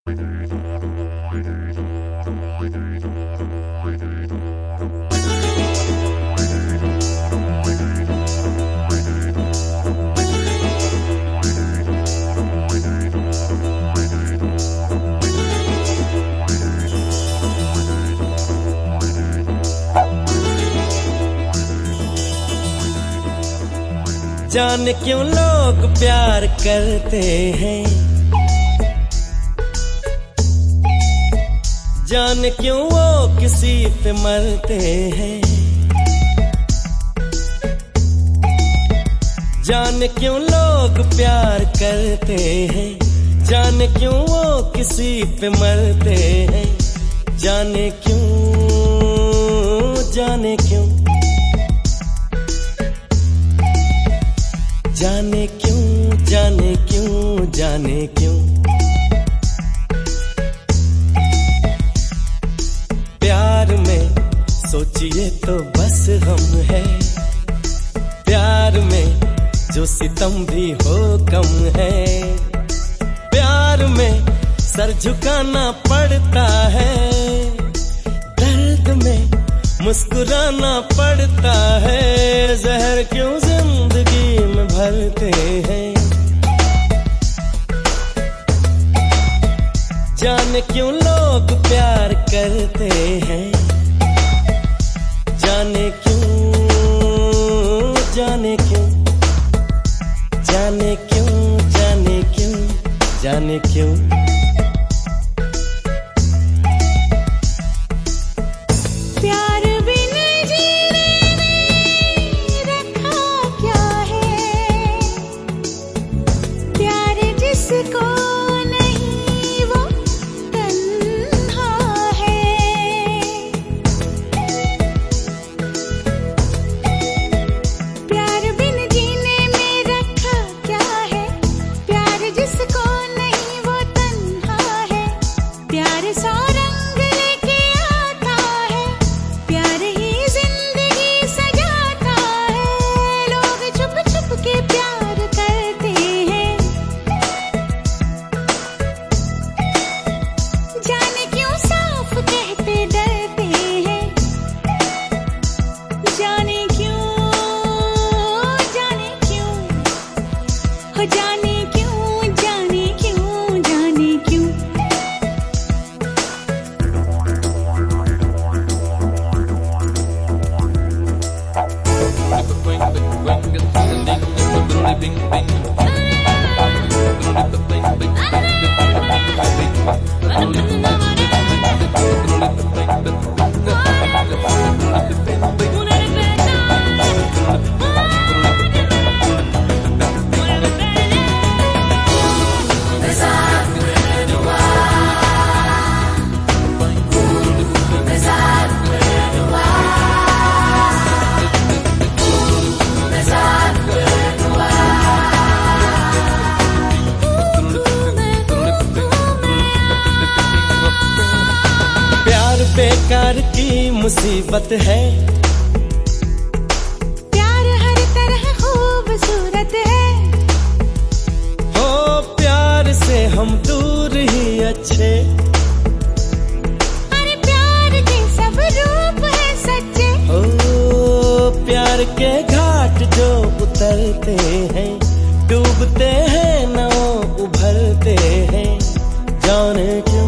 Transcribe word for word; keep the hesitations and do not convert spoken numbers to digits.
जाने क्यों लोग प्यार करते हैं, जाने क्यों वो किसी पे मरते हैं, जाने क्यों लोग प्यार करते हैं, जाने क्यों वो किसी पे मरते हैं, जाने क्यों, जाने क्यों, जाने क्यों, जाने क्यों, जाने क्यों। प्यार में सोचिए तो बस हम है, प्यार में जो सितम भी हो कम है, प्यार में सर झुकाना पड़ता है, दर्द में मुस्कुराना पड़ता है, जहर क्यों जिंदगी में भरते हैं, जाने क्यों लोग प्यार करते हैं, जाने क्यों, जाने क्यों, जाने क्यों, जाने क्यों, जाने क्यों। बेकार की मुसीबत है, प्यार हर तरह खूबसूरत है, हो प्यार से हम दूर ही अच्छे, अरे प्यार के सब रूप है सच्चे, हो प्यार के घाट जो उतरते हैं, डूबते हैं ना उभरते हैं, जाने क्यों,